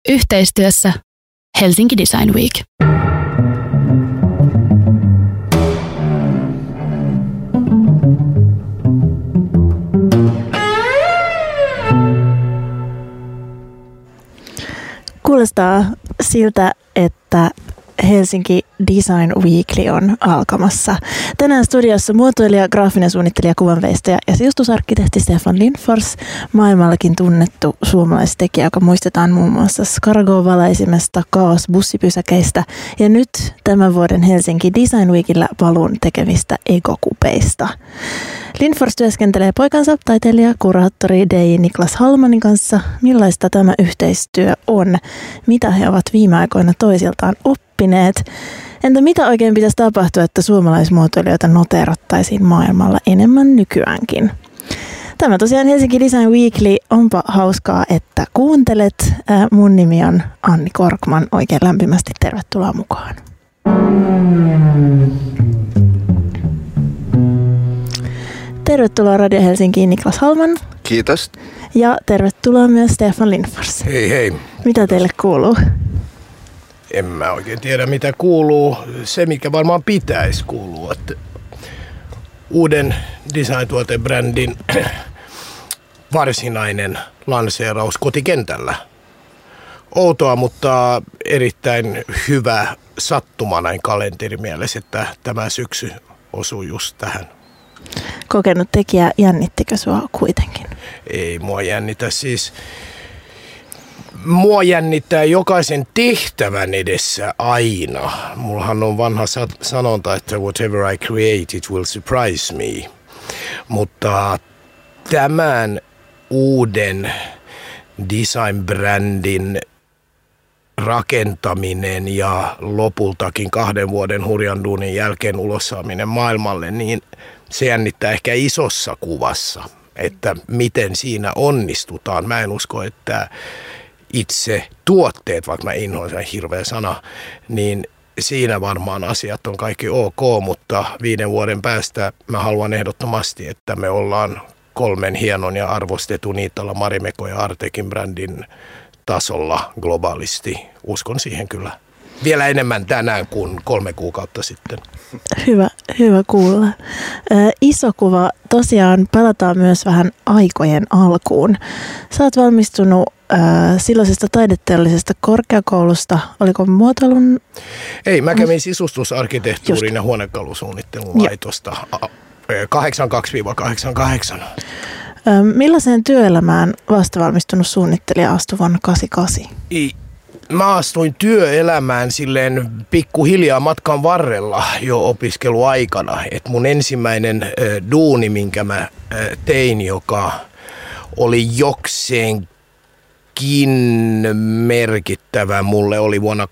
Yhteistyössä Helsinki Design Week. Kuulostaa siltä, että Helsinki Design Weekly on alkamassa. Tänään studiossa muotoilija, graafinen suunnittelija, kuvanveistäjä ja sisustusarkkitehti Stefan Lindfors, maailmallakin tunnettu suomalaistekijä, joka muistetaan muun muassa Skargo-valaisimesta, Kaos-bussipysäkeistä ja nyt tämän vuoden Helsinki Design Weekillä paluun tekemistä ekokupeista. Lindfors työskentelee poikansa taiteilija, kuraattori DJ Niklas Hallmanin kanssa. Millaista tämä yhteistyö on? Mitä he ovat viime aikoina toisiltaan oppineet? Entä mitä oikein pitäisi tapahtua, että suomalaismuotoilijoita noteerattaisiin maailmalla enemmän nykyäänkin? Tämä tosiaan Helsinki Design Weekly. Onpa hauskaa, että kuuntelet. Mun nimi on Anni Korkman. Oikein lämpimästi tervetuloa mukaan. Tervetuloa Radio Helsinkiin Niklas Hallman. Kiitos. Ja tervetuloa myös Stefan Lindfors. Hei hei. Mitä teille kuuluu? En mä oikein tiedä mitä kuuluu. Se mikä varmaan pitäisi kuulua, että uuden design-tuotebrändin varsinainen lanseeraus kotikentällä. Outoa, mutta erittäin hyvä sattuma näin kalenterimielessä, että tämä syksy osuu just tähän. Kokenut tekijä, jännittikö sua kuitenkin? Ei mua jännitä siis. Mua jännittää jokaisen tehtävän edessä aina. Mullahan on vanha sanonta, että whatever I create, it will surprise me. Mutta tämän uuden design-brändin rakentaminen ja lopultakin 2 vuoden hurjan duunin jälkeen ulossaaminen maailmalle, niin se jännittää ehkä isossa kuvassa, että miten siinä onnistutaan. Mä en usko, että itse tuotteet, vaikka mä inhoan sen hirveä sana, niin siinä varmaan asiat on kaikki ok, mutta 5 vuoden päästä mä haluan ehdottomasti, että me ollaan 3 hienon ja arvostetun Iittala, Marimekko ja Artekin brändin tasolla globaalisti. Uskon siihen kyllä vielä enemmän tänään kuin 3 kuukautta sitten. Hyvä kuulla. Iso kuva. Tosiaan palataan myös vähän aikojen alkuun. Sä oot valmistunut silloisesta taideteollisesta korkeakoulusta. Oliko muotoilun? Ei, mä kävin sisustusarkkitehtuurin ja huonekalusuunnittelun laitosta 82-88. Millaiseen työelämään vastavalmistunut suunnittelija astui vuonna 1988? Mä astuin työelämään silleen pikkuhiljaa matkan varrella jo opiskeluaikana. Et mun ensimmäinen duuni, minkä mä tein, joka oli jokseenkin merkittävä, mulle oli vuonna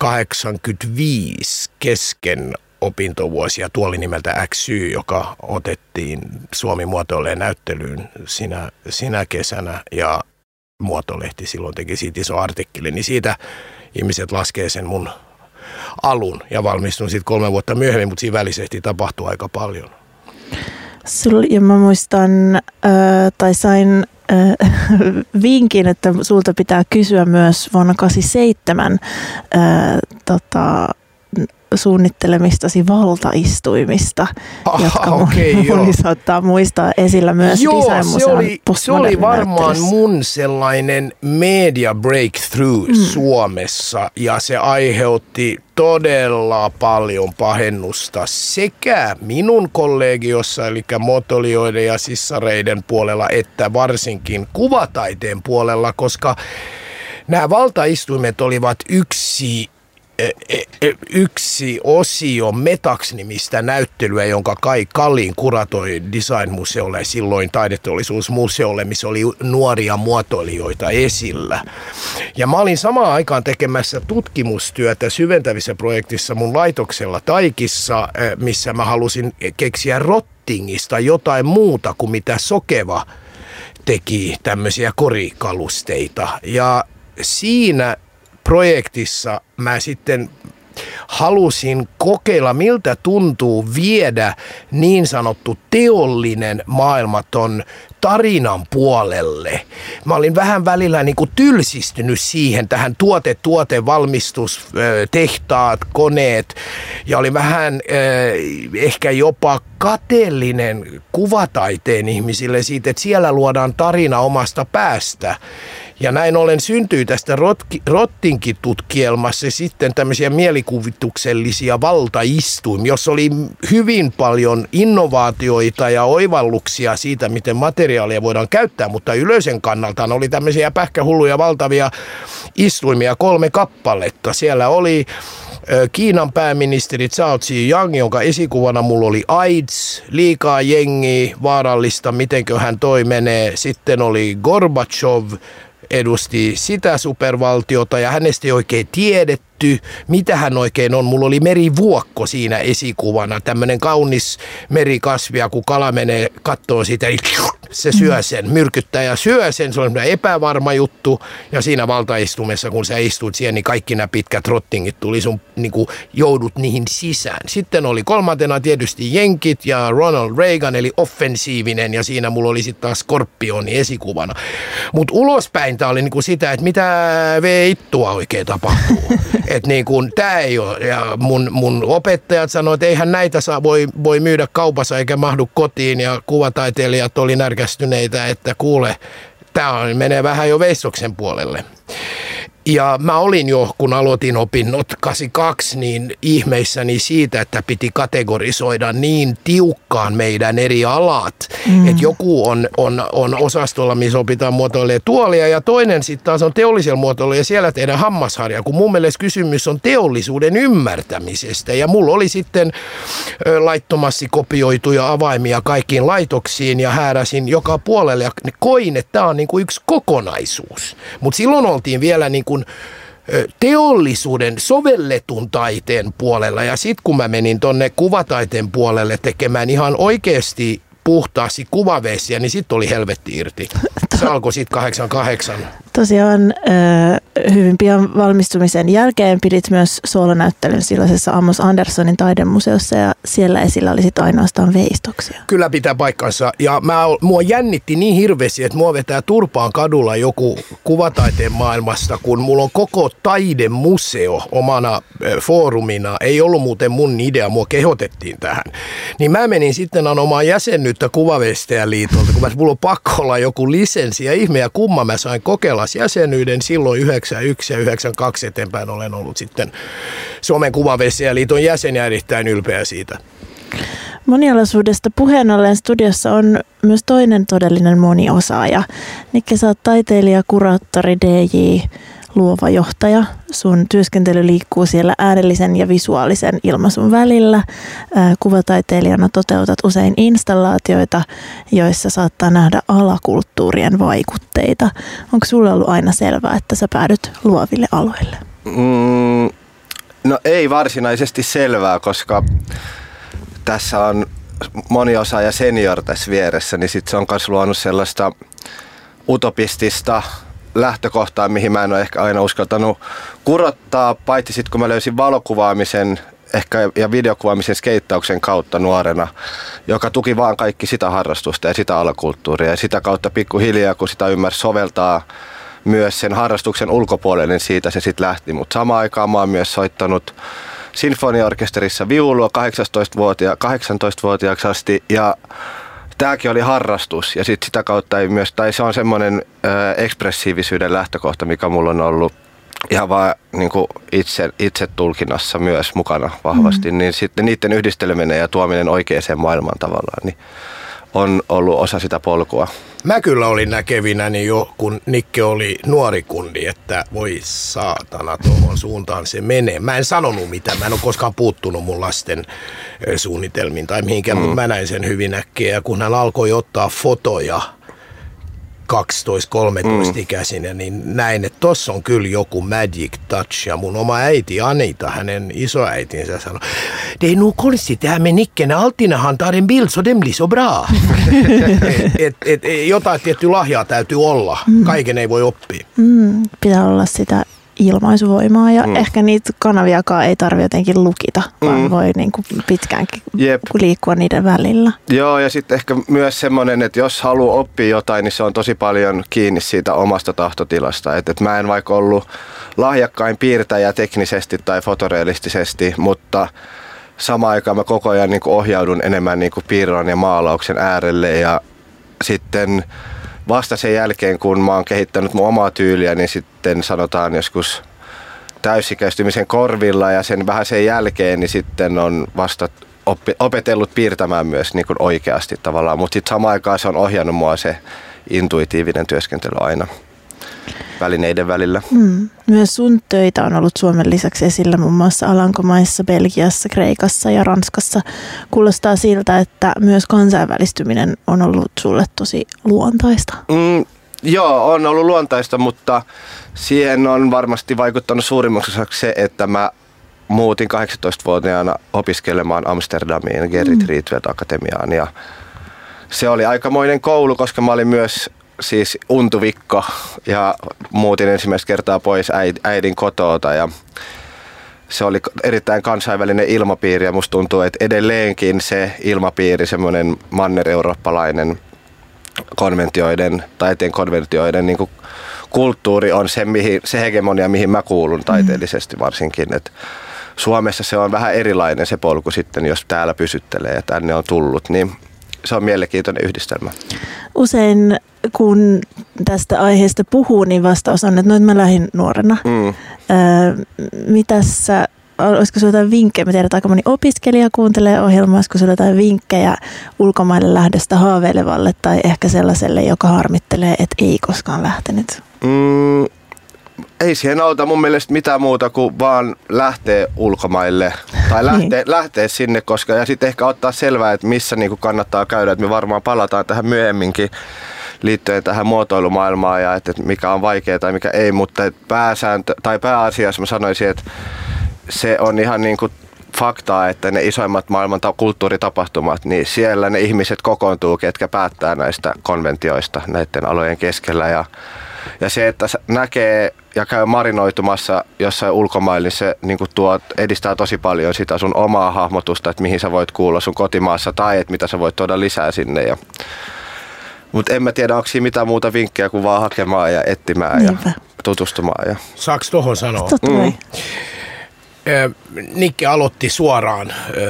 1985 kesken opintovuosia. Tuo oli nimeltä XY, joka otettiin Suomi muotoilee näyttelyyn sinä kesänä ja Muotolehti silloin teki siitä iso artikkeli, niin siitä ihmiset laskee sen mun alun ja valmistun sitten 3 vuotta myöhemmin, mutta siinä välisesti tapahtui aika paljon. Ja mä muistan, tai sain vinkin, että sulta pitää kysyä myös vuonna 1987 suunnittelemistasi valtaistuimista, jotka moni saattaa muistaa esillä myös Design-museon se oli varmaan mun sellainen media breakthrough Suomessa ja se aiheutti todella paljon pahennusta sekä minun kollegiossa, eli muotoilijoiden ja sissareiden puolella, että varsinkin kuvataiteen puolella, koska nämä valtaistuimet olivat yksi osio Metax-nimistä näyttelyä, jonka Kai Kalin kuratoi Design-museolle, silloin taideteollisuusmuseolle, missä oli nuoria muotoilijoita esillä. Ja mä olin samaan aikaan tekemässä tutkimustyötä syventävissä projektissa mun laitoksella Taikissa, missä mä halusin keksiä rottingista jotain muuta kuin mitä Sokeva teki tämmöisiä korikalusteita. Ja siinä projektissa mä sitten halusin kokeilla, miltä tuntuu viedä niin sanottu teollinen maailma ton tarinan puolelle. Mä olin vähän välillä niin kuin tylsistynyt siihen, tähän valmistus, tehtaat, koneet, ja olin vähän ehkä jopa kateellinen kuvataiteen ihmisille siitä, että siellä luodaan tarina omasta päästä. Ja näin ollen syntyi tästä Rottinki-tutkielmassa sitten tämmöisiä mielikuvituksellisia valtaistuimia, jossa oli hyvin paljon innovaatioita ja oivalluksia siitä, miten materiaalia voidaan käyttää, mutta yleisön kannaltaan oli tämmöisiä pähkähulluja valtavia istuimia 3 kappaletta. Siellä oli Kiinan pääministeri Zhao Ziyang, jonka esikuvana mulla oli AIDS, liikaa jengiä, vaarallista, mitenköhän toi menee. Sitten oli Gorbachev, edusti sitä supervaltiota ja hänestä ei oikein tiedetty, mitä hän oikein on. Mulla oli merivuokko siinä esikuvana, tämmöinen kaunis merikasvi, ja kun kala menee kattoo sitä, niin se syö sen, myrkyttää ja syö sen. Se on epävarma juttu, ja siinä valtaistumessa, kun sä istut siellä, niin kaikki nämä pitkät rottingit tuli, sun niin kuin joudut niihin sisään. Sitten oli 3. tietysti jenkit ja Ronald Reagan, eli offensiivinen, ja siinä mulla oli sitten taas Skorpioni esikuvana. Mutta ulospäin tää oli niin kuin sitä, että mitä veittua oikein tapahtuu. Että niin kuin tää ei ole, ja mun opettajat sanoivat, että eihän näitä voi myydä kaupassa eikä mahdu kotiin, ja kuvataiteilijat oli närkästyneitä, että kuule, tämä menee vähän jo veistoksen puolelle. Ja mä olin jo, kun aloitin opinnot 82, niin ihmeissäni siitä, että piti kategorisoida niin tiukkaan meidän eri alat. Että joku on osastolla, missä opitaan muotoilemaan tuolia, ja toinen sitten taas on teollisella muotoilulla, ja siellä tehdään hammasharja, kun mun mielestä kysymys on teollisuuden ymmärtämisestä. Ja mulla oli sitten laittomasti kopioituja avaimia kaikkiin laitoksiin, ja hääräsin joka puolelle, ja koin, että tämä on niin kuin yksi kokonaisuus. Mutta silloin oltiin vielä niin kuin teollisuuden sovelletun taiteen puolella, ja sitten kun mä menin tonne kuvataiteen puolelle tekemään ihan oikeasti puhtaasti kuvaveisiä, niin sitten oli helvetti irti. Se alkoi sitten 88. Tosiaan hyvin pian valmistumisen jälkeen pidit myös soolonäyttelyn silloisessa Amos Andersonin taidemuseossa, ja siellä esillä oli sitten ainoastaan veistoksia. Kyllä pitää paikkansa, ja mua jännitti niin hirveästi, että mua vetää turpaan kadulla joku kuvataiteen maailmasta, kun mulla on koko taidemuseo omana foorumina. Ei ollut muuten mun idea, mua kehotettiin tähän. Niin mä menin sitten anomaan jäsenyyttä Kuvaveistajaliitolta, kun mulla on pakko olla joku lisenssi, ja ihme ja kumma mä sain kokeilla jäsenyyden. Silloin 91 ja 92 eteenpäin olen ollut sitten Suomen Kuvaveistajaliiton jäsen ja erittäin ylpeä siitä. Monialaisuudesta puheen ollen studiossa on myös toinen todellinen moniosaaja. Nikke, sä oot taiteilija, kuraattori, DJ, luova johtaja. Sun työskentely liikkuu siellä äänellisen ja visuaalisen ilmaisun välillä. Kuvataiteilijana toteutat usein installaatioita, joissa saattaa nähdä alakulttuurien vaikutteita. Onko sulla ollut aina selvää, että sä päädyt luoville aloille? No ei varsinaisesti selvää, koska tässä on moniosaaja senior tässä vieressä, niin sit se on myös luonut sellaista utopistista lähtökohtaa, mihin mä en ole ehkä aina uskaltanut kurottaa, paitsi sitten kun mä löysin valokuvaamisen ehkä ja videokuvaamisen skeittauksen kautta nuorena, joka tuki vaan kaikki sitä harrastusta ja sitä alakulttuuria, ja sitä kautta pikkuhiljaa, kun sitä ymmärsi soveltaa myös sen harrastuksen ulkopuolelle, niin siitä se sitten lähti. Mutta samaan aikaan mä oon myös soittanut sinfoniaorkesterissa viulua 18-vuotiaaksi asti, ja tämäkin oli harrastus, ja sitten sitä kautta ei myös, tai se on semmoinen ekspressiivisyyden lähtökohta, mikä mulla on ollut ihan vaan niin kuin itse tulkinnassa myös mukana vahvasti, niin sitten niiden yhdisteleminen ja tuominen oikeaan maailmaan tavallaan, niin on ollut osa sitä polkua. Mä kyllä olin näkevinäni jo, kun Nikke oli nuori kundi, että voi saatana, tuohon suuntaan se menee. Mä en sanonut mitään, mä en ole koskaan puuttunut mun lasten suunnitelmiin tai mihinkään, mutta mä näin sen hyvin äkkiä. Ja kun hän alkoi ottaa fotoja 12-13-ikäisinä, niin näin, että tossa on kyllä joku magic touch. Ja mun oma äiti Anita, hänen isoäitinsä sanoi, det är nog konstigt det här med Nicken, alltid när han tar en bild så den blir så bra. Jotain tiettyä lahjaa täytyy olla, kaiken ei voi oppia. Pitää olla sitä ilmaisuvoimaa ja ehkä niitä kanaviakaan ei tarvitse jotenkin lukita, vaan voi niin kuin pitkäänkin liikkua niiden välillä. Joo, ja sitten ehkä myös semmoinen, että jos haluaa oppia jotain, niin se on tosi paljon kiinni siitä omasta tahtotilasta. Että mä en vaikka ollut lahjakkain piirtäjä teknisesti tai fotorealistisesti, mutta samaan aikaan mä koko ajan niin kuin ohjaudun enemmän niin kuin piirron ja maalauksen äärelle ja sitten vasta sen jälkeen, kun mä oon kehittänyt mun omaa tyyliä, niin sitten sanotaan joskus täysikäistymisen korvilla ja vähän sen jälkeen, niin sitten on vasta opetellut piirtämään myös niin kuin oikeasti tavallaan. Mutta sitten samaan aikaan se on ohjannut mua se intuitiivinen työskentely aina välineiden välillä. Myös sun töitä on ollut Suomen lisäksi esillä muun muassa Alankomaissa, Belgiassa, Kreikassa ja Ranskassa. Kuulostaa siltä, että myös kansainvälistyminen on ollut sulle tosi luontaista. Joo, on ollut luontaista, mutta siihen on varmasti vaikuttanut suurimmaksi osaksi se, että mä muutin 18-vuotiaana opiskelemaan Amsterdamiin Gerrit Rietveld Akatemiaan. Ja se oli aikamoinen koulu, koska mä olin myös siis untuvikko ja muutin ensimmäistä kertaa pois äidin kotoota ja se oli erittäin kansainvälinen ilmapiiri ja musta tuntuu, että edelleenkin se ilmapiiri, semmoinen manner-eurooppalainen taiteen konventioiden niin kuin kulttuuri on se hegemonia, mihin mä kuulun taiteellisesti varsinkin. Et Suomessa se on vähän erilainen se polku sitten, jos täällä pysyttelee ja tänne on tullut, niin se on mielenkiintoinen yhdistelmä. Usein kun tästä aiheesta puhuu, niin vastaus on, että no, mä lähdin nuorena. Olisiko sinulla jotain vinkkejä? Mä tiedän, että aika moni opiskelija kuuntelee ohjelmaa. Olisiko sinulla jotain vinkkejä ulkomaille lähdöstä haaveilevalle tai ehkä sellaiselle, joka harmittelee, että ei koskaan lähtenyt? Ei siihen auta mun mielestä mitään muuta kuin vaan lähteä ulkomaille tai lähteä sinne, ja sitten ehkä ottaa selvää, että missä niinku kannattaa käydä. Että me varmaan palataan tähän myöhemminkin liittyen tähän muotoilumaailmaan ja että mikä on vaikeaa tai mikä ei, mutta pääasiassa mä sanoisin, että se on ihan niin kuin faktaa, että ne isoimmat maailman kulttuuritapahtumat, niin siellä ne ihmiset kokoontuu, ketkä päättää näistä konventioista näiden alojen keskellä. Ja se, että näkee ja käy marinoitumassa jossain ulkomailla, niin se niin kuin edistää tosi paljon sitä sun omaa hahmotusta, että mihin sä voit kuulla sun kotimaassa tai että mitä sä voit tuoda lisää sinne. Mutta en mä tiedä, onko siinä mitään muuta vinkkejä kuin vaan hakemaan ja etsimään ja tutustumaan. Saaks tohon sanoa? Nikke aloitti suoraan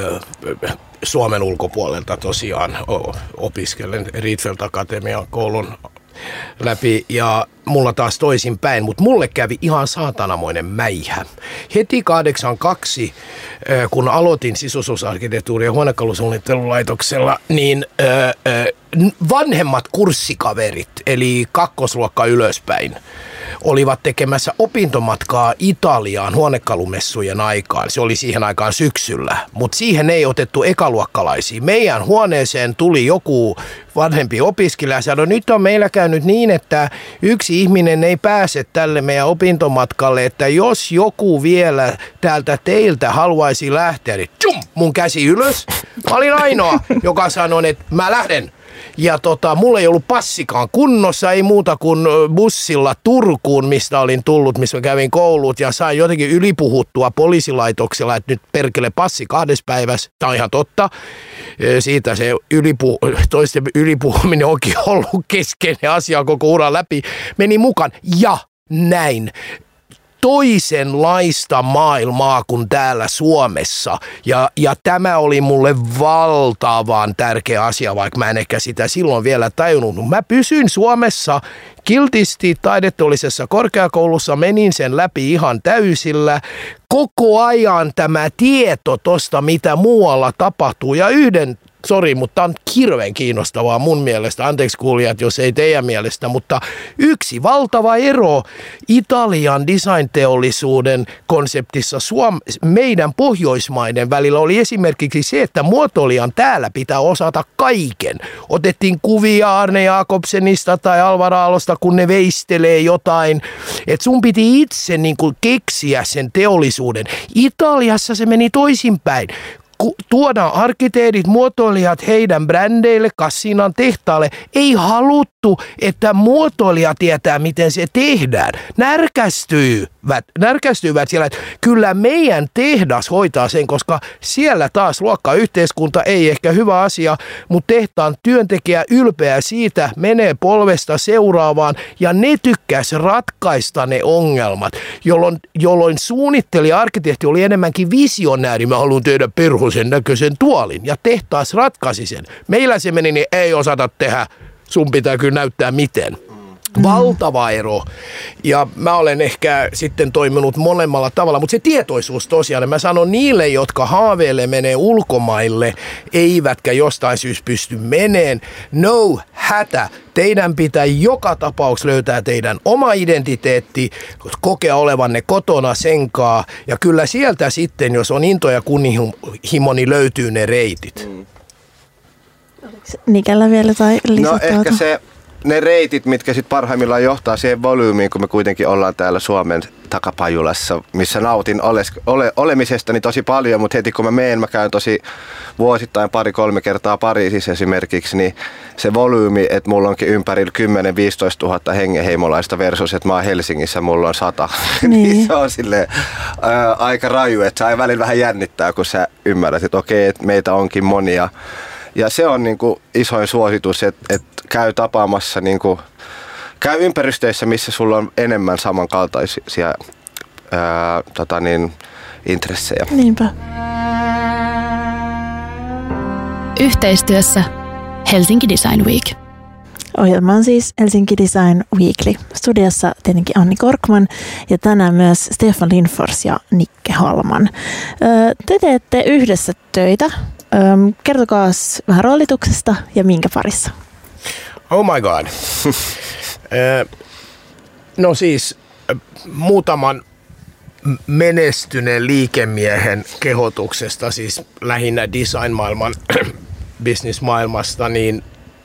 Suomen ulkopuolelta tosiaan opiskellen Rietveld Akatemian koulun läpi ja mulla taas toisinpäin, mutta mulle kävi ihan saatanamoinen mäihä. Heti 82, kun aloitin sisustuusarkkitehtuuri- ja huonekalusuunnittelulaitoksella, niin vanhemmat kurssikaverit, eli kakkosluokka ylöspäin, olivat tekemässä opintomatkaa Italiaan huonekalumessujen aikaan. Se oli siihen aikaan syksyllä, mutta siihen ei otettu ekaluokkalaisia. Meidän huoneeseen tuli joku vanhempi opiskelija ja sanoi, nyt on meillä käynyt niin, että yksi ihminen ei pääse tälle meidän opintomatkalle, että jos joku vielä täältä teiltä haluaisi lähteä, niin mun käsi ylös. Mä olin ainoa, joka sanoi, että mä lähden. Ja mulla ei ollut passikaan kunnossa, ei muuta kuin bussilla Turkuun, mistä olin tullut, missä kävin koulut ja sain jotenkin ylipuhuttua poliisilaitoksella, että nyt perkele passi 2 päivässä. Tämä on ihan totta. Siitä se toisten ylipuhuminen onkin ollut keskeinen asia koko uran läpi. Meni mukaan ja näin. Toisenlaista maailmaa kuin täällä Suomessa. Ja tämä oli mulle valtavan tärkeä asia, vaikka mä en ehkä sitä silloin vielä tajunnut. Mä pysyin Suomessa kiltisti taidetteollisessa korkeakoulussa, menin sen läpi ihan täysillä. Koko ajan tämä tieto tosta, mitä muualla tapahtuu ja mutta tämä on hirveän kiinnostavaa mun mielestä, anteeksi kuulijat, jos ei teidän mielestä, mutta yksi valtava ero Italian design-teollisuuden konseptissa meidän Pohjoismaiden välillä oli esimerkiksi se, että muotoilijan täällä pitää osata kaiken. Otettiin kuvia Arne Jakobsenista tai Alvar Aallosta, kun ne veistelee jotain, että sun piti itse niin kuin keksiä sen teollisuuden. Italiassa se meni toisinpäin. Tuodaan arkkitehdit, muotoilijat heidän brändeille, Cassinan tehtaalle. Ei haluttu, että muotoilija tietää, miten se tehdään. Närkästyy närkästyvät siellä, että kyllä meidän tehdas hoitaa sen, koska siellä taas luokkayhteiskunta ei ehkä hyvä asia, mutta tehtaan työntekijä ylpeä siitä, menee polvesta seuraavaan ja ne tykkäisi ratkaista ne ongelmat, jolloin suunnittelija, arkkitehti oli enemmänkin visionääri, mä haluan tehdä perhosen näköisen tuolin ja tehtaas ratkaisi sen. Meillä se meni, niin ei osata tehdä, sun pitää kyllä näyttää miten. Valtava ero. Ja mä olen ehkä sitten toiminut monemmalla tavalla, mutta se tietoisuus tosiaan, mä sanon niille, jotka haaveilee menee ulkomaille, eivätkä jostain syystä pysty meneen, no hätä. Teidän pitää joka tapauksessa löytää teidän oma identiteetti, kokea olevanne kotona senkaa, ja kyllä sieltä sitten, jos on into ja kunnianhimo, niin löytyy ne reitit. Nikällä vielä tai lisätä? No ehkä ne reitit, mitkä sitten parhaimmillaan johtaa siihen volyymiin, kun me kuitenkin ollaan täällä Suomen takapajulassa, missä nautin olemisestani tosi paljon, mutta heti kun mä käyn tosi vuosittain 2-3 kertaa Pariisissa esimerkiksi, niin se volyymi, että mulla onkin ympärillä 10-15 000 hengenheimolaista versus, että mä oon Helsingissä, mulla on 100. Niin se on silleen aika raju, että se välillä vähän jännittää, kun sä ymmärrät, että okei, että meitä onkin monia. Ja se on niinku isoin suositus, että käy tapaamassa, niinku, käy ympäristöissä, missä sulla on enemmän samankaltaisia intressejä. Niinpä. Yhteistyössä Helsinki Design Week. Ohjelma on siis Helsinki Design Weekly. Studiossa tietenkin Anni Korkman ja tänään myös Stefan Lindfors ja Nikke Holman. Te teette yhdessä töitä. Kertokaa vähän roolituksesta ja minkä parissa. Oh my god. No siis muutaman menestyneen liikemiehen kehotuksesta, siis lähinnä design-maailman, business-maailmasta, niin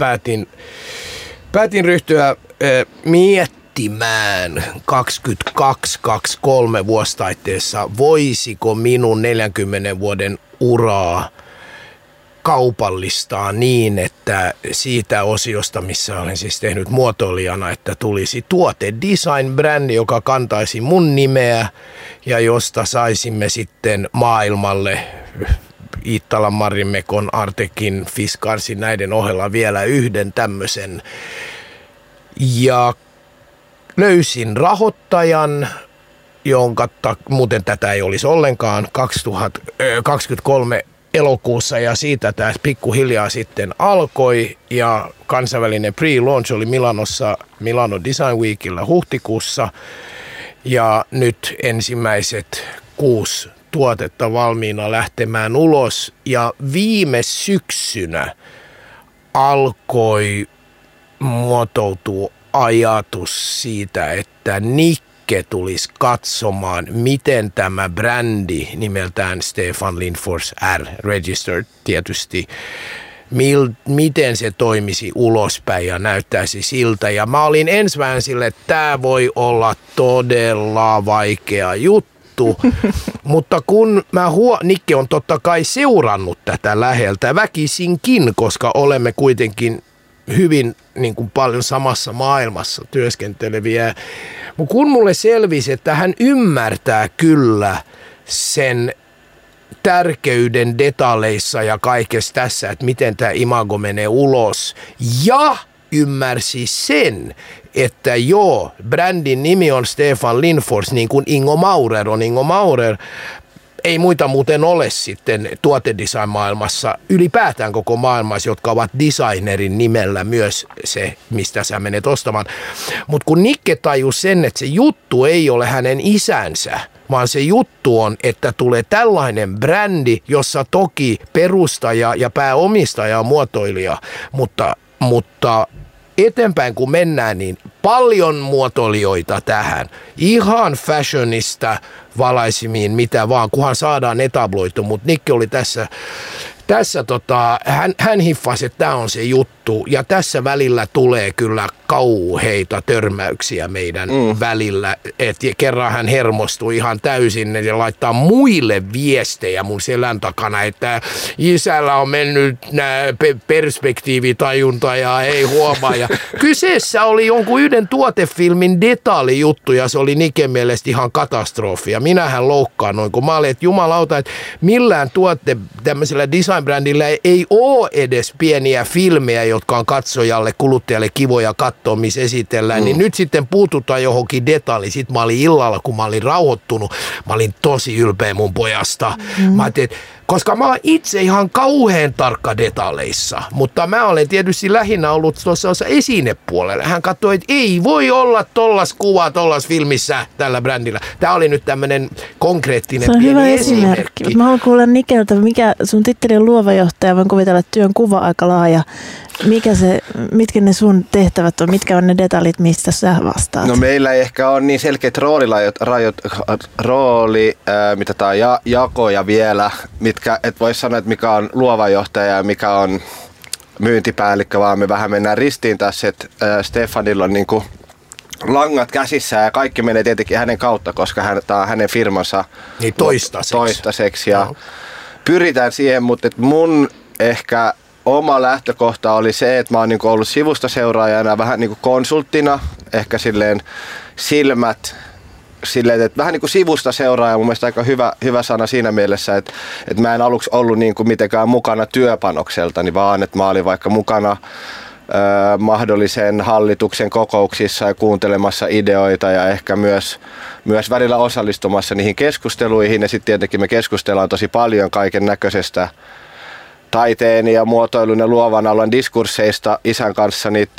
päätin ryhtyä miettimään 22-23 vuostaitteessa, voisiko minun 40 vuoden uraa kaupallistaa niin, että siitä osiosta, missä olen siis tehnyt muotoilijana, että tulisi tuote-design-brändi, joka kantaisi mun nimeä ja josta saisimme sitten maailmalle Iittalan, Marimekon, Artekin, Fiskarsin näiden ohella vielä yhden tämmöisen. Ja löysin rahoittajan, jonka muuten tätä ei olisi ollenkaan 2023 elokuussa ja siitä tämä pikkuhiljaa sitten alkoi ja kansainvälinen pre-launch oli Milano Design Weekillä huhtikuussa ja nyt ensimmäiset 6 tuotetta valmiina lähtemään ulos ja viime syksynä alkoi muotoutua ajatus siitä, että Nikke tulisi katsomaan, miten tämä brändi nimeltään Stefan Lindfors R, registered tietysti, miten se toimisi ulospäin ja näyttäisi siltä. Ja mä olin ensimmäinen sille, että tämä voi olla todella vaikea juttu, mutta kun Nikke on totta kai seurannut tätä läheltä väkisinkin, koska olemme kuitenkin hyvin niin kuin paljon samassa maailmassa työskenteleviä. Mutta kun mulle selvisi, että hän ymmärtää kyllä sen tärkeyden detaljeissa ja kaikessa tässä, että miten tämä imago menee ulos. Ja ymmärsi sen, että joo, brändin nimi on Stefan Lindfors, niin kuin Ingo Maurer on Ingo Maurer. Ei muita muuten ole sitten tuotedesign-maailmassa, ylipäätään koko maailmassa, jotka ovat designerin nimellä myös se, mistä sä menet ostamaan. Mutta kun Nikke tajusi sen, että se juttu ei ole hänen isänsä, vaan se juttu on, että tulee tällainen brändi, jossa toki perustaja ja pääomistaja on muotoilija, mutta eteenpäin kun mennään, niin paljon muotoilijoita tähän. Ihan fashionista valaisimiin, mitä vaan, kunhan saadaan etabloitu. Mutta Nikke oli tässä hän hiffasi, että tämä on se juttu. juttu. Ja tässä välillä tulee kyllä kauheita törmäyksiä meidän välillä. Että kerran hän hermostui ihan täysin ja laittaa muille viestejä mun selän takana, että isällä on mennyt perspektiivitajunta ja ei huomaa. Ja kyseessä oli jonkun yhden tuotefilmin detailijuttu ja se oli Niken mielestä ihan katastrofi. Ja minähän loukkaannuin, kun mä olin, että jumalauta, että millään tämmöisellä design-brändillä ei ole edes pieniä filmejä, jotka on katsojalle, kuluttajalle kivoja katsoa, missä esitellään. Niin nyt sitten puututaan johonkin detailiin. Sitten mä olin illalla, kun mä olin rauhoittunut, mä olin tosi ylpeä mun pojasta. Mä ajattelin, koska mä oon itse ihan kauhean tarkka detaileissa, mutta mä olen tietysti lähinnä ollut tuossa esinepuolella. Hän katsoi, että ei voi olla tollas kuva tollas filmissä tällä brändillä. Tämä oli nyt tämmöinen konkreettinen pieni hyvä esimerkki. Mä haluan kuulla Nikeltä, mikä sun titteli on luova johtaja, voin kuvitella, että työn kuva aika laaja. Mitkä ne sun tehtävät on, mitkä on ne detailit, mistä sä vastaat? No meillä ei ehkä ole niin selkeät jakoja vielä, et voi sanoa, että mikä on luova johtaja ja mikä on myyntipäällikkö, vaan me vähän mennään ristiin tässä, että Stefanilla on niinku langat käsissä ja kaikki menee tietenkin hänen kautta, koska tämä on hänen firmansa niin toistaiseksi. Ja pyritään siihen, mutta mun ehkä oma lähtökohta oli se, että mä oon niinku ollut sivustaseuraajana vähän niinku konsulttina, ehkä silleen silmät, silleen, että vähän niin kuin sivusta seuraaja, mun mielestä aika hyvä sana siinä mielessä, että mä en aluksi ollut niin kuin mitenkään mukana työpanokseltani, vaan että mä olin vaikka mukana mahdollisen hallituksen kokouksissa ja kuuntelemassa ideoita ja ehkä myös välillä osallistumassa niihin keskusteluihin. Ja sitten tietenkin me keskustellaan tosi paljon kaiken näköisestä taiteen ja muotoilun ja luovan alan diskursseista isän kanssa, niin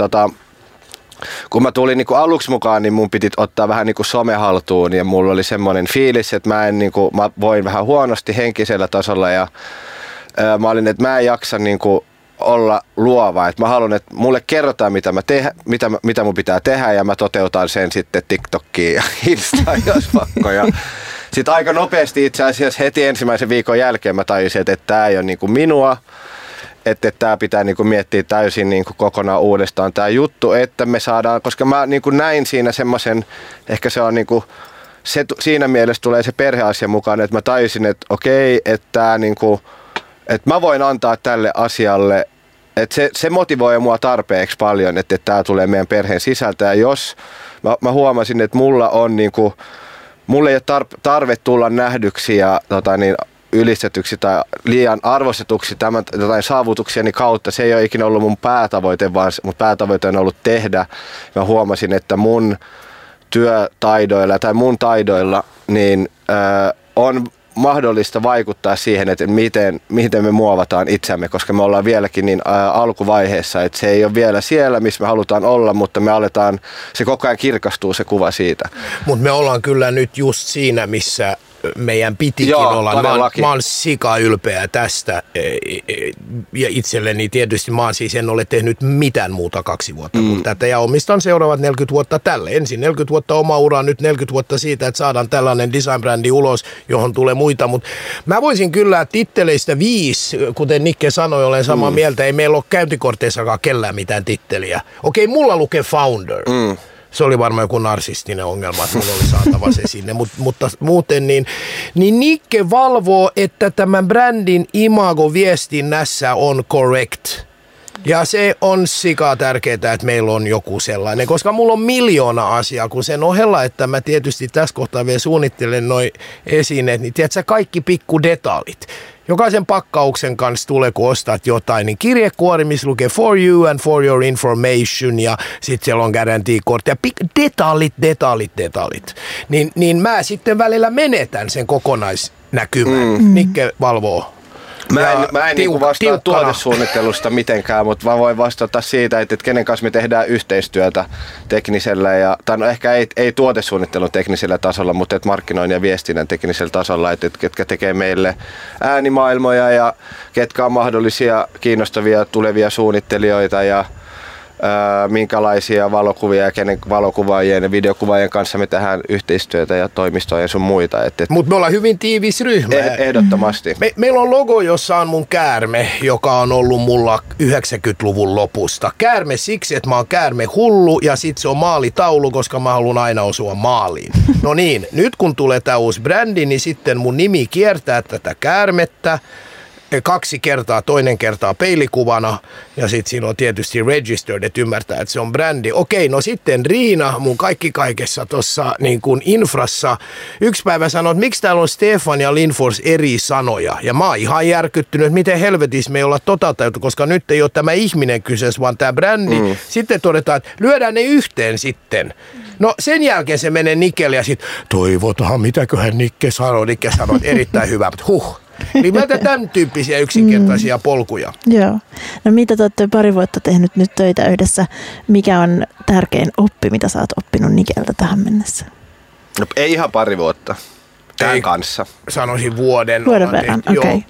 kun mä tulin niinku aluksi mukaan, niin mun piti ottaa vähän niinku some haltuun ja mulla oli semmoinen fiilis, että mä voin vähän huonosti henkisellä tasolla ja mä olin, että mä en jaksa niinku olla luova, että mä haluan, että mulle kerrotaan mitä mun pitää tehdä ja mä toteutan sen sitten TikTokiin ja Instaan, jos pakko. Ja sitten aika nopeasti itse asiassa heti ensimmäisen viikon jälkeen mä tajusin, että tää ei ole niinku minua. Että tämä pitää niinku miettiä täysin niinku kokonaan uudestaan tämä juttu, että me saadaan, koska mä niinku näin siinä semmoisen, ehkä se on niinku, siinä mielessä tulee se perheasia mukaan, että mä tajusin, että okei, että niinku, että mä voin antaa tälle asialle, että se motivoi mua tarpeeksi paljon, että tämä tulee meidän perheen sisältä ja jos mä huomasin, että mulla ei ole tarve tulla nähdyksi ja ylistetyksi tai liian arvostetuksi tämän saavutuksieni kautta. Se ei ole ikinä ollut mun päätavoite, vaan mun päätavoite on ollut tehdä. Mä huomasin, että mun työtaidoilla tai mun taidoilla niin on mahdollista vaikuttaa siihen, että miten me muovataan itseämme, koska me ollaan vieläkin niin alkuvaiheessa, että se ei ole vielä siellä, missä me halutaan olla, mutta me aletaan, se koko ajan kirkastuu se kuva siitä. Mutta me ollaan kyllä nyt just siinä, missä meidän pitikin olla. Mä oon sika ylpeä tästä ja itselleni tietysti mä siis en ole tehnyt mitään muuta 2 vuotta kuin tätä ja omistan seuraavat 40 vuotta tälle. Ensin 40 vuotta oma ura, nyt 40 vuotta siitä, että saadaan tällainen design-brändi ulos, johon tulee muita, mutta mä voisin kyllä titteleistä 5, kuten Nikke sanoi, olen samaa mieltä, ei meillä ole käyntikorteissakaan kellään mitään titteliä. Okei, mulla lukee founder. Se oli varmaan joku narsistinen ongelma, että mulla oli saatava se sinne, mutta muuten niin Nikke valvoo, että tämän brändin imago viestinnässä on correct. Ja se on sika tärkeää, että meillä on joku sellainen, koska mulla on miljoona asiaa, kun sen ohella, että mä tietysti tässä kohtaa vielä suunnittelen noi esineet, niin tiedätkö kaikki pikku detailit. Jokaisen pakkauksen kanssa tulee, kun ostat jotain, niin kirjekuori, missä lukee for you and for your information ja sitten siellä on guarantee-kortti ja detailit. Niin mä sitten välillä menetän sen kokonaisnäkymän. Nikke valvoo. Mä en vastaa tuotesuunnittelusta mitenkään, mutta mä voin vastata siitä, että kenen kanssa me tehdään yhteistyötä teknisellä, tai no ehkä ei tuotesuunnittelun teknisellä tasolla, mutta markkinoinnin ja viestinnän teknisellä tasolla, että ketkä tekee meille äänimaailmoja ja ketkä on mahdollisia kiinnostavia tulevia suunnittelijoita ja minkälaisia valokuvia ja kenen valokuvaajien ja videokuvaajien kanssa me tehdään yhteistyötä ja toimistoja ja sun muita. Mutta me ollaan hyvin tiivis ryhmä. Ehdottomasti. Meillä on logo, jossa on mun käärme, joka on ollut mulla 90-luvun lopusta. Käärme siksi, että mä oon käärme hullu ja sit se on maalitaulu, koska mä haluan aina osua maaliin. No niin, nyt kun tulee tää uusi brändi, niin sitten mun nimi kiertää tätä käärmettä. 2 kertaa, toinen kertaa peilikuvana ja sitten siinä on tietysti registered, että ymmärtää, että se on brändi. Okei, no sitten Riina, mun kaikki kaikessa tuossa niin kuin infrassa, yksi päivä sanoi, että miksi täällä on Stefan ja Lindfors eri sanoja. Ja mä oon ihan järkyttynyt, että miten helvetissä me ei olla tajuttu, koska nyt ei ole tämä ihminen kyseessä, vaan tämä brändi. Sitten todetaan, että lyödään ne yhteen sitten. No sen jälkeen se menee Nikkelle ja sitten toivotaan, mitäköhän Nikke sanoo, erittäin hyvä, mutta Niin mä tämän tyyppisiä yksinkertaisia polkuja. Joo. No mitä te olette 2 vuotta tehnyt nyt töitä yhdessä? Mikä on tärkein oppi, mitä sä oot oppinut Nikeltä tähän mennessä? No, ei ihan 2 vuotta. Tämän kanssa. Sanoisin vuoden. Vuoden verran, okei.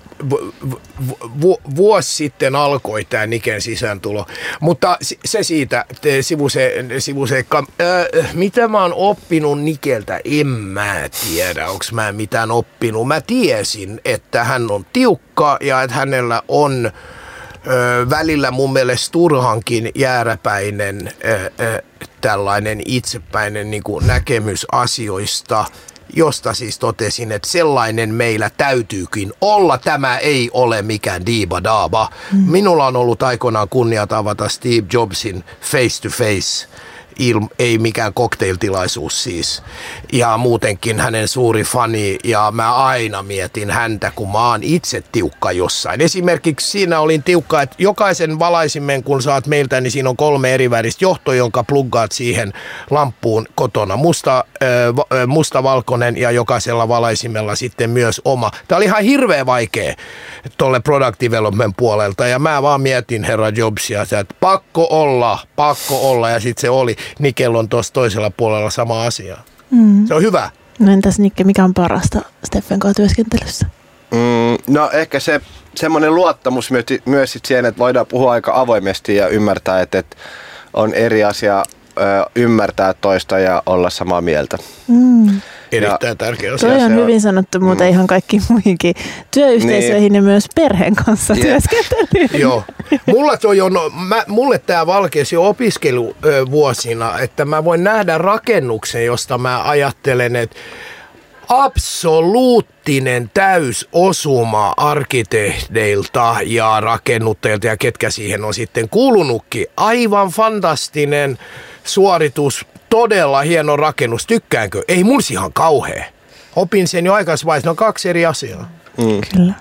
Vuosi sitten alkoi tämä Niken sisääntulo, mutta se siitä, sivuseikka. Mitä mä oon oppinut Nikeltä, en mä tiedä, onko mä mitään oppinut. Mä tiesin, että hän on tiukka ja että hänellä on välillä mun mielestä turhankin jääräpäinen tällainen itsepäinen niin kuin näkemys asioista, josta siis totesin, että sellainen meillä täytyykin olla. Tämä ei ole mikään diiba-daaba. Minulla on ollut aikoinaan kunnia tavata Steve Jobsin face to face. Ei mikään cocktailtilaisuus siis. Ja muutenkin hänen suuri fani ja mä aina mietin häntä, kun mä oon itse tiukka jossain. Esimerkiksi siinä olin tiukka, että jokaisen valaisimen kun saat meiltä, niin siinä on 3 eri väristä johto, jonka pluggaat siihen lamppuun kotona. Musta-valkoinen ja jokaisella valaisimella sitten myös oma. Tämä oli ihan hirveän vaikea tuolle product development puolelta ja mä vaan mietin herra Jobsia, että pakko olla ja sitten se oli. Nikel on tuossa toisella puolella sama asia. Se on hyvä. No entäs Nikke, mikä on parasta Steffen kanssa työskentelyssä? No ehkä se semmoinen luottamus myös siihen, että voidaan puhua aika avoimesti ja ymmärtää, että on eri asia ymmärtää toista ja olla samaa mieltä. Erittäin tärkeä asia. Toi on hyvin sanottu, mutta ihan kaikki muihinkin työyhteisöihin ja myös perheen kanssa työskentelyyn. Joo. Mulle tämä valkesi jo opiskeluvuosina, että mä voin nähdä rakennuksen, josta mä ajattelen, että absoluuttinen täysosuma arkkitehdeilta ja rakennuttajilta ja ketkä siihen on sitten kuulunutkin. Aivan fantastinen suoritus, todella hieno rakennus. Tykkäänkö? Ei mun ihan kauhea. Opin sen jo aikaisessa vaiheessa. Ne on 2 eri asiaa. Kyllä.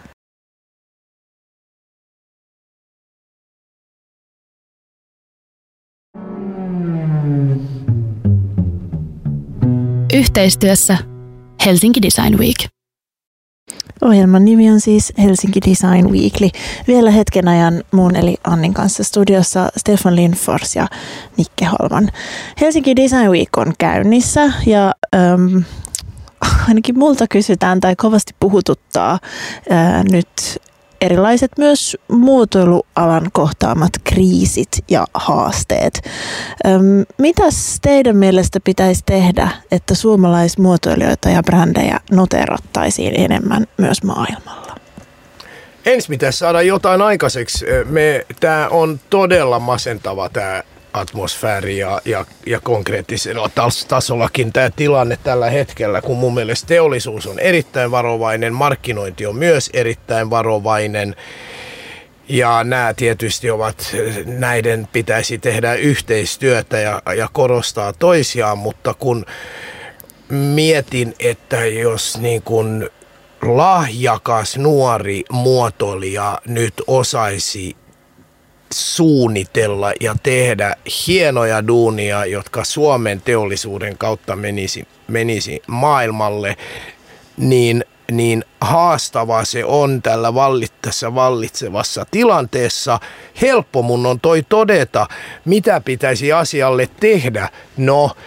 Yhteistyössä Helsinki Design Week. Ohjelman nimi on siis Helsinki Design Weekly. Vielä hetken ajan mun eli Annin kanssa studiossa Stefan Lindfors ja Nikke Holman. Helsinki Design Week on käynnissä ja ainakin multa kysytään tai kovasti puhututtaa nyt erilaiset myös muotoilualan kohtaamat kriisit ja haasteet. Mitäs teidän mielestä pitäisi tehdä, että suomalaismuotoilijoita ja brändejä noterattaisiin enemmän myös maailmalla? Ensin pitäisi saada jotain aikaiseksi. Tämä on todella masentava tämä atmosfääri ja konkreettisella tasollakin tämä tilanne tällä hetkellä, kun mun mielestä teollisuus on erittäin varovainen, markkinointi on myös erittäin varovainen ja nämä tietysti näiden pitäisi tehdä yhteistyötä ja korostaa toisiaan, mutta kun mietin, että jos niin kuin lahjakas nuori muotoilija nyt osaisi suunnitella ja tehdä hienoja duunia, jotka Suomen teollisuuden kautta menisi maailmalle, niin haastavaa se on tällä tässä vallitsevassa tilanteessa. Helppo mun on todeta, mitä pitäisi asialle tehdä. No,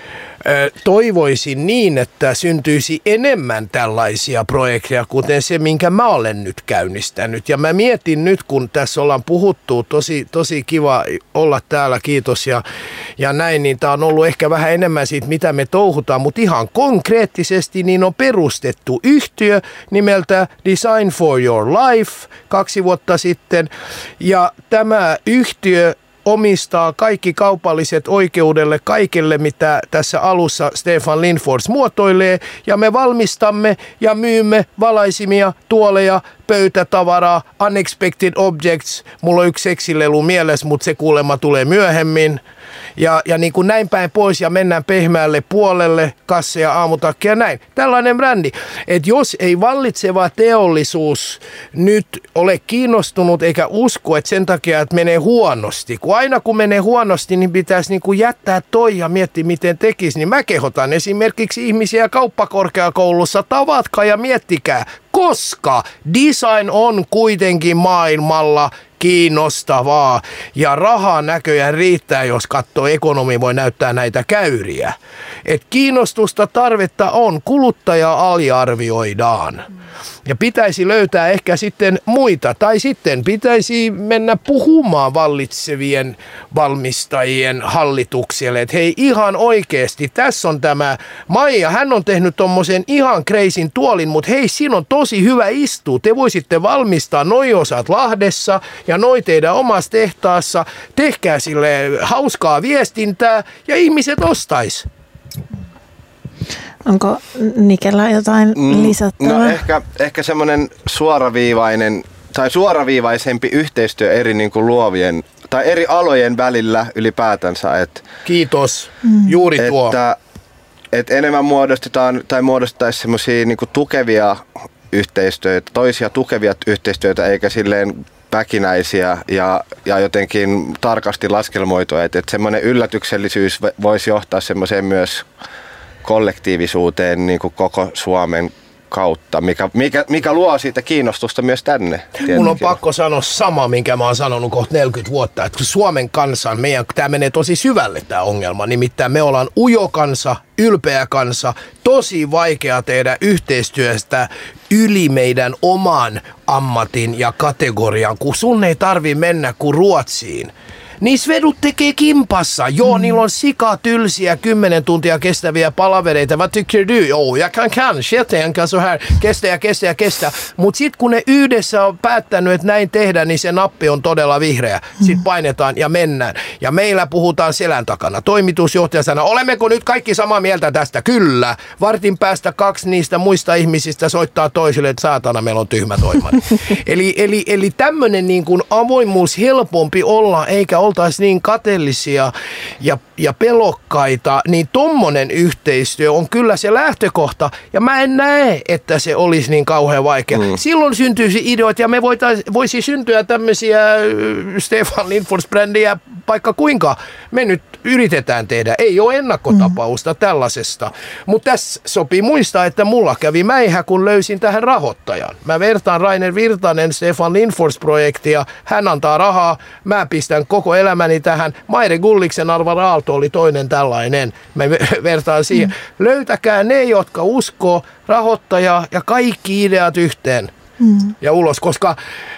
Toivoisin niin, että syntyisi enemmän tällaisia projekteja, kuten se, minkä mä olen nyt käynnistänyt. Ja mä mietin nyt, kun tässä ollaan puhuttu, tosi kiva olla täällä, kiitos ja näin, niin tää on ollut ehkä vähän enemmän siitä, mitä me touhutaan, mutta ihan konkreettisesti niin on perustettu yhtiö nimeltä Design for Your Life 2 vuotta sitten, ja tämä yhtiö omistaa kaikki kaupalliset oikeudelle kaikelle, mitä tässä alussa Stefan Lindfors muotoilee, ja me valmistamme ja myymme valaisimia, tuoleja, pöytätavaraa, unexpected objects. Mulla on yksi seksilelu mielessä, mutta se kuulemma tulee myöhemmin. Ja niin kuin näin päin pois ja mennään pehmeälle puolelle, kasseja, aamutakkia ja näin. Tällainen brändi. Että jos ei vallitseva teollisuus nyt ole kiinnostunut eikä usko, että sen takia, että menee huonosti. Kun aina kun menee huonosti, niin pitäisi niin kuin jättää toi ja miettiä, miten tekisi. Niin mä kehotan esimerkiksi ihmisiä kauppakorkeakoulussa, tavatkaa ja miettikää, koska design on kuitenkin maailmalla kiinnostavaa ja rahaa näköjään riittää, jos katsoo ekonomi voi näyttää näitä käyriä. Et kiinnostusta, tarvetta on, kuluttaja aliarvioidaan. Ja pitäisi löytää ehkä sitten muita, tai sitten pitäisi mennä puhumaan vallitsevien valmistajien hallitukselle, että hei ihan oikeasti, tässä on tämä Maija, hän on tehnyt tommosen ihan kreisin tuolin, mutta hei siinä on tosi hyvä istua, te voisitte valmistaa noi osat Lahdessa ja noi teidän omassa tehtaassa, tehkää sille hauskaa viestintää ja ihmiset ostais. Onko Nikellä jotain lisättävää? No ehkä semmoinen suoraviivaisempi yhteistyö eri niin kuin luovien tai eri alojen välillä ylipäätänsä. Kiitos. Juuri tuo. Että enemmän muodostettaisiin semmoisia niin kuin tukevia yhteistyötä, toisia tukevia yhteistyötä, eikä silleen päkinäisiä ja jotenkin tarkasti laskelmoitua. Että semmoinen yllätyksellisyys voisi johtaa semmoiseen myös kollektiivisuuteen niin kuin koko Suomen kautta, mikä luo siitä kiinnostusta myös tänne. Tietenkin. Mun on pakko sanoa sama, minkä mä oon sanonut kohta 40 vuotta, että Suomen kansan, tämä menee tosi syvälle tämä ongelma, nimittäin me ollaan ujo kansa, ylpeä kansa, tosi vaikea tehdä yhteistyöstä yli meidän oman ammatin ja kategorian, kun sun ei tarvi mennä kuin Ruotsiin. Niin svedut tekee kimpassa. Joo, niillä on sikatylsiä 10 tuntia kestäviä palavereita. Vad tycker du? Joo, jag kan tänka så här. Kestä. Mutta sitten kun ne yhdessä on päättänyt, että näin tehdään, niin se nappi on todella vihreä. Sitten painetaan ja mennään. Ja meillä puhutaan selän takana. Toimitusjohtaja sanoo, olemmeko nyt kaikki samaa mieltä tästä? Kyllä. Vartin päästä 2 niistä muista ihmisistä soittaa toisille, että saatana, meillä on tyhmä toimari. eli tämmöinen niin kuin avoimuus helpompi olla, eikä oltaisiin niin kateellisia ja pelokkaita, niin tommonen yhteistyö on kyllä se lähtökohta, ja mä en näe, että se olisi niin kauhean vaikea. Silloin syntyisi ideoita, ja me voisi syntyä tämmöisiä Stefan Lindfors-brändejä, vaikka kuinka me nyt yritetään tehdä. Ei ole ennakkotapausta tällaisesta, mutta tässä sopii muistaa, että mulla kävi mäihä, kun löysin tähän rahoittajan. Mä vertaan Rainer Virtanen Stefan Lindfors-projektia, hän antaa rahaa, mä pistän koko elämäni tähän. Maire Gulliksen Alvar Aalto oli toinen tällainen. Mä vertaan siihen. Löytäkää ne, jotka uskoo, rahoittajaa ja kaikki ideat yhteen ja ulos, koska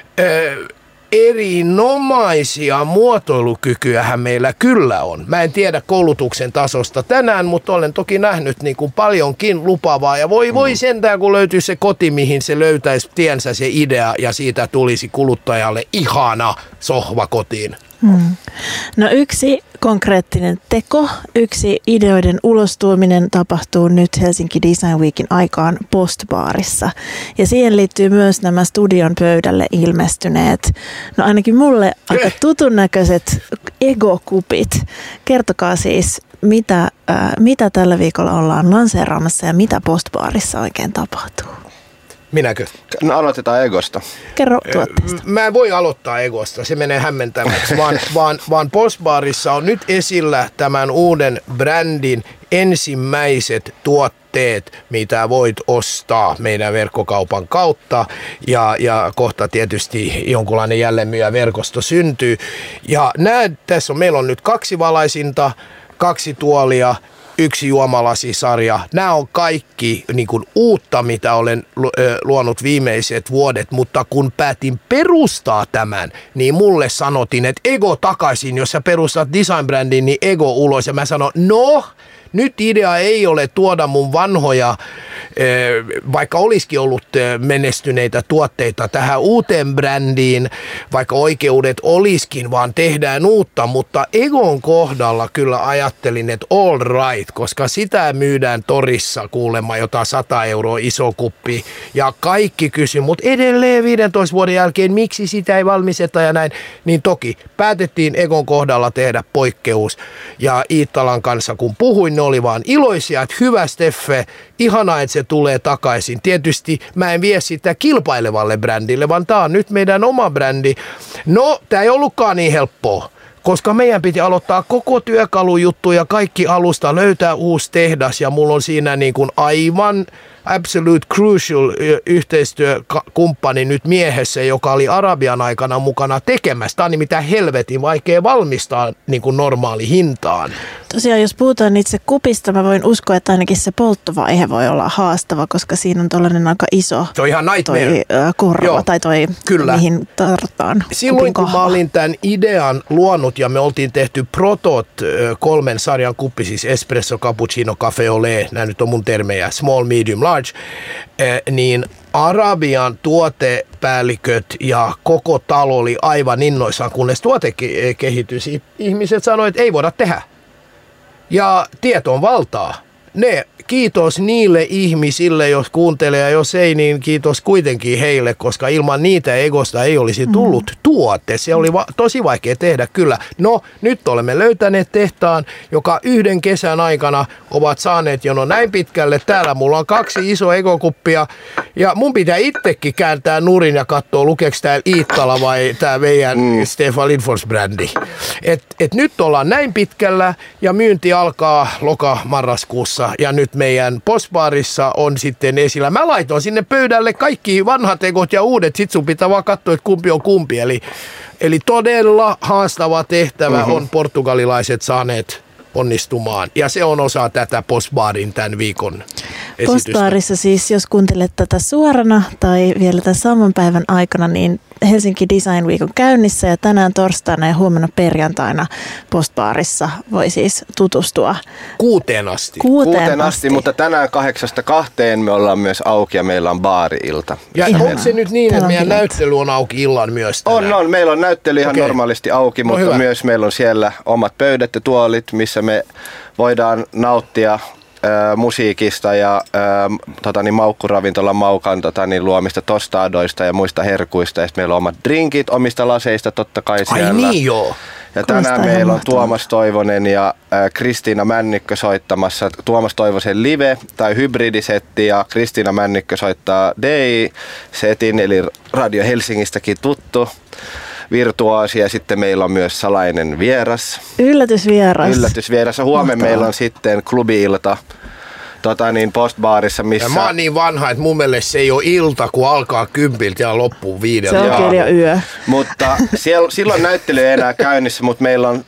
erinomaisia muotoilukykyähän meillä kyllä on. Mä en tiedä koulutuksen tasosta tänään, mutta olen toki nähnyt niin kuin paljonkin lupaavaa. Ja voi sentään, kun löytyisi se koti, mihin se löytäisi tiensä se idea ja siitä tulisi kuluttajalle ihana sohva kotiin. No yksi konkreettinen teko, yksi ideoiden ulostuominen tapahtuu nyt Helsinki Design Weekin aikaan Postbaarissa. Ja siihen liittyy myös nämä studion pöydälle ilmestyneet, no ainakin mulle aika tutun näköiset egokupit. Kertokaa siis, mitä tällä viikolla ollaan lanseeraamassa ja mitä Postbaarissa oikein tapahtuu. Minäkö? No aloitetaan Egosta. Kerro tuotteesta. Mä en voi aloittaa Egosta, se menee hämmentäväksi, vaan Postbaarissa on nyt esillä tämän uuden brändin ensimmäiset tuotteet, mitä voit ostaa meidän verkkokaupan kautta ja kohta tietysti jonkunlainen jälleenmyyjäverkosto syntyy. Ja tässä meillä on nyt 2 valaisinta, 2 tuolia yksi juomalasisarja. Nämä on kaikki niin kuin uutta, mitä olen luonut viimeiset vuodet, mutta kun päätin perustaa tämän, niin mulle sanottiin, että ego takaisin, jos sä perustat design-brändin, niin ego ulos. Ja mä sanon, nyt idea ei ole tuoda mun vanhoja, vaikka olisikin ollut menestyneitä tuotteita tähän uuteen brändiin, vaikka oikeudet olisikin, vaan tehdään uutta, mutta Egon kohdalla kyllä ajattelin, että all right, koska sitä myydään torissa kuulemma jotain 100 € iso kuppi ja kaikki kysyi, mutta edelleen 15 vuoden jälkeen, miksi sitä ei valmisteta ja näin, niin toki päätettiin Egon kohdalla tehdä poikkeus ja Iittalan kanssa kun puhuin, ne oli vaan iloisia, että hyvä Steffe, ihanaa, että se tulee takaisin. Tietysti mä en vie sitä kilpailevalle brändille, vaan tää on nyt meidän oma brändi. No, tää ei ollutkaan niin helppoa, koska meidän piti aloittaa koko työkalujuttu ja kaikki alusta, löytää uusi tehdas ja mulla on siinä niin kuin aivan absolute crucial yhteistyökumppani nyt miehessä, joka oli Arabian aikana mukana tekemässä. Tämä on nimittäin helvetin vaikea valmistaa niin kuin normaali hintaan. Tosiaan, jos puhutaan itse kupista, mä voin uskoa, että ainakin se polttovaihe voi olla haastava, koska siinä on tollainen aika iso se on ihan nightmare. Korva. Joo, tai toi, kyllä. Mihin tarvitaan silloin kun mä olin tämän idean luonut ja me oltiin tehty protot 3 sarjan kuppi, siis espresso, cappuccino, cafe au lait, nämä nyt on mun termejä, small, medium, large, niin Arabian tuotepäälliköt ja koko talo oli aivan innoissaan, kunnes tuote kehittyi. Ihmiset sanoivat, että ei voida tehdä. Ja tieto on valtaa. Kiitos niille ihmisille, jos kuuntelee ja jos ei, niin kiitos kuitenkin heille, koska ilman niitä Egosta ei olisi tullut tuote. Se oli tosi vaikea tehdä, kyllä. No, nyt olemme löytäneet tehtaan, joka 1 kesän aikana ovat saaneet jono näin pitkälle. Täällä mulla on 2 isoa Ego-kuppia ja mun pitää itsekin kääntää nurin ja katsoa, lukeeko täällä Iittala vai tää meidän Stefan Lindfors-brändi. Et nyt ollaan näin pitkällä ja myynti alkaa loka-marraskuussa ja nyt meidän postbaarissa on sitten esillä. Mä laitoin sinne pöydälle kaikki vanhat Egot ja uudet, sit sun pitää vaan katsoa, että kumpi on kumpi. Eli todella haastava tehtävä on portugalilaiset saaneet onnistumaan. Ja se on osa tätä postbaarin tämän viikon esitystä. Postbaarissa siis, jos kuuntelet tätä suorana tai vielä tämän saman päivän aikana, niin Helsinki Design Week on käynnissä ja tänään torstaina ja huomenna perjantaina postbaarissa voi siis tutustua. 6 asti. 6 asti, mutta tänään 8-2 me ollaan myös auki ja meillä on baari-ilta. Ja onko se nyt niin, että meidän näyttely on auki illan myös tänään? On. Meillä on näyttely ihan normaalisti auki, mutta hyvä. Myös meillä on siellä omat pöydät ja tuolit, missä me voidaan nauttia musiikista ja maukkuravintolan Maukan luomista tostadoista ja muista herkuista. Ja meillä on omat drinkit omista laseista totta kai siellä. Ai niin joo. Ja tänään meillä on Tuomas Toivonen ja Kristiina Männikkö soittamassa Tuomas Toivosen live tai hybridisetti ja Kristiina Männikkö soittaa DI-setin eli Radio Helsingistäkin tuttu virtuaasi ja sitten meillä on myös salainen vieras. Yllätysvieras. Huomenna meillä on sitten klubi-ilta postbaarissa, missä... Ja mä oon niin vanha, että mun mielestä se ei ole ilta, kun alkaa 10 ja loppuu 5. Se on kyllä yö. Mutta silloin näyttely ei enää käynnissä, mutta meillä on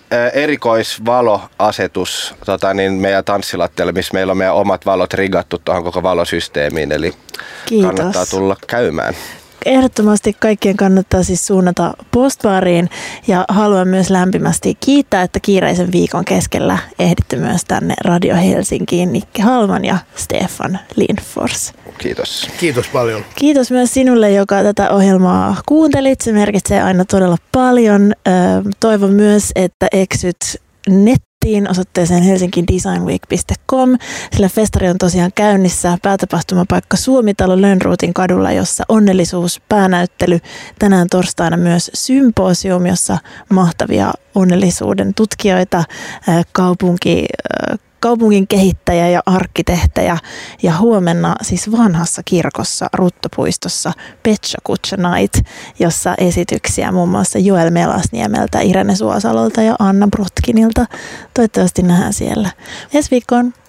erikoisvaloasetus meidän tanssilattialle, missä meillä on meidän omat valot rigattu tuohon koko valosysteemiin, eli kannattaa tulla käymään. Ehdottomasti kaikkien kannattaa siis suunnata postbaariin ja haluan myös lämpimästi kiittää, että kiireisen viikon keskellä ehditte myös tänne Radio Helsinkiin Nikke Hallman ja Stefan Lindfors. Kiitos. Kiitos paljon. Kiitos myös sinulle, joka tätä ohjelmaa kuuntelit. Se merkitsee aina todella paljon. Toivon myös, että eksyt osoitteeseen helsinkidesignweek.com, sillä festari on tosiaan käynnissä. Päätapahtumapaikka Suomitalo Lönnruutin kadulla, jossa onnellisuus, päänäyttely, tänään torstaina myös symposium, jossa mahtavia onnellisuuden tutkijoita, kaupungin kehittäjä ja arkkitehtejä ja huomenna siis vanhassa kirkossa Ruttopuistossa Petsa Kutsa Night, jossa esityksiä muun muassa Joel Melasniemeltä, Irene Suosalolta ja Anna Brotkinilta. Toivottavasti nähdään siellä. Ensi viikkoon.